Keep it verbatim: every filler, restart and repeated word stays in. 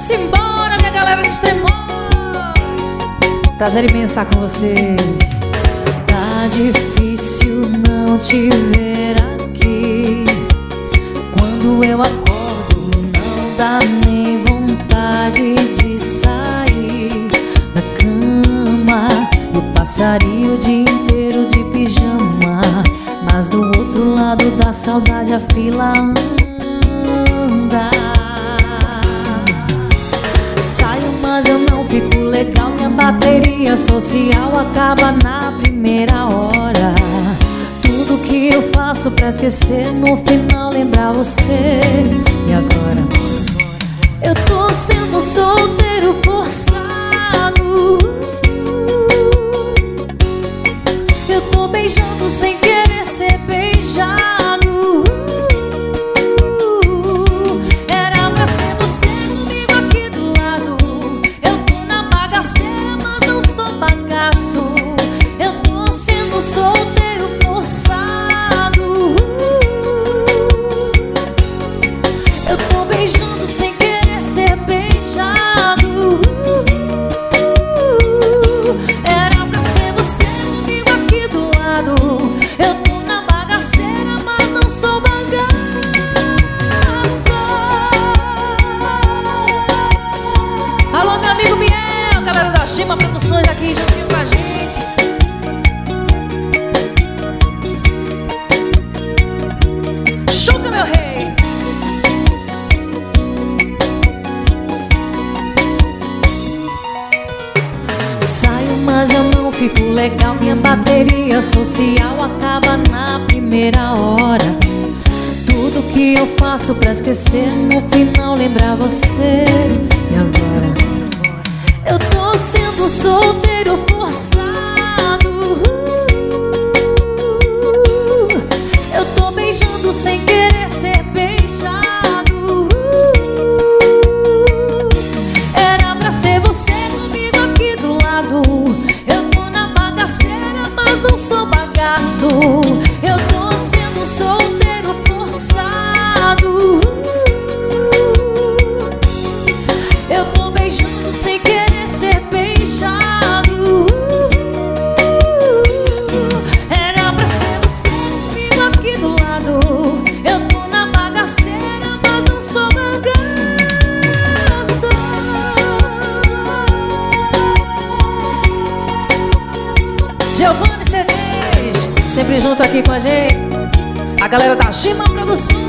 Simbora, minha galera de Extremóis. Prazer imenso estar com vocês. Tá difícil não te ver aqui. Quando eu acordo não dá nem vontade de sair da cama. Eu passaria o dia inteiro de pijama, mas do outro lado da saudade a fila anda. Saio, mas eu não fico legal. Minha bateria social acaba na primeira hora. Tudo que eu faço pra esquecer, no final lembrar você. E agora? Eu tô sendo solteiro forçado. Eu tô beijando sem querer ser beijado. Era pra ser você comigo aqui do lado. Eu tô na bagaceira, mas não sou bagaço. Eu tô sendo solteiro forçado. Eu tô beijando sem querer ser beijado. Era pra ser você comigo aqui do lado. Eu tô na bagaceira, mas não sou bagaço. Alô, meu amigo Biel, galera da Shima Produções aqui juntinho com a gente. Chuca, meu rei. Saio, mas eu não fico legal. Minha bateria social acaba na primeira hora. Tudo que eu faço pra esquecer, no final lembrar você. E agora? Eu tô sendo solteiro forçado. Eu tô beijando sem querer ser beijado. Era pra ser você comigo aqui do lado. Eu tô na bagaceira, mas não sou bagaço. Eu tô sendo solteiro forçado. Eu tô beijando sem querer ser beijado. Era pra ser você comigo aqui do lado. Eu tô na bagaceira, mas não sou bagaço. Giovanni C Ds, sempre junto aqui com a gente. A galera da Shima Produções.